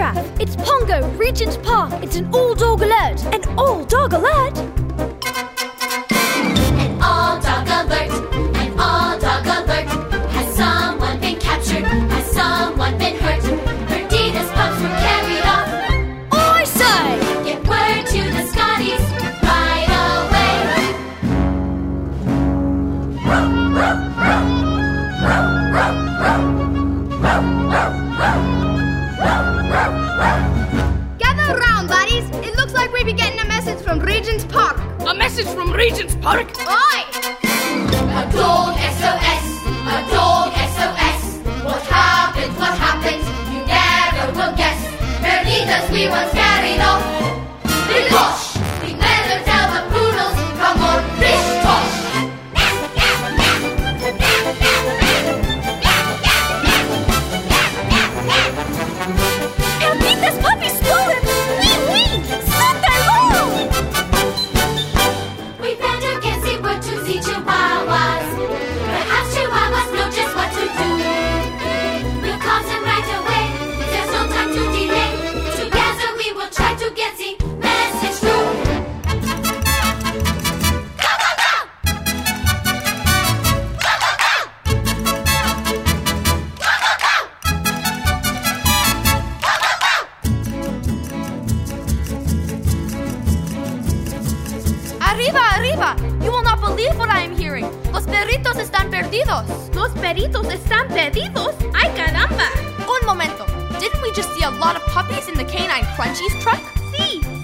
giraffe. It's Pongo, Regent's Park. It's an all-dog alert. An all-dog alert? An all-dog alert. An all-dog alert. Has someone been captured? Has someone been hurt? Perdita's pups were carried off. I say! Get word to the Scotties right away. Gather round, buddies. It looks like we be getting a message from Regent's Park. A message from Regent's Park? Aye! A dog SOS, a dog SOS. What happened, what happened? You never will guess. Perdidas we once carried off. Bigosh, we better tell the poodles. Come on, bish tosh. Perdita's puppy stolen! Wee! Socorro! We better get the word to the Chihuahuas. Perhaps Chihuahuas know just what to do. We'll call them right away. There's no time to delay. Together we will try to get the message through. Go, go, go! Go, go, go! Go, go, go! Go, go, go! Arriba, arriba! You will not believe what I am hearing. Los perritos están perdidos. Los perritos están perdidos? Ay, caramba! Un momento. Didn't we just see a lot of puppies in the Canine Crunchies truck? Sí,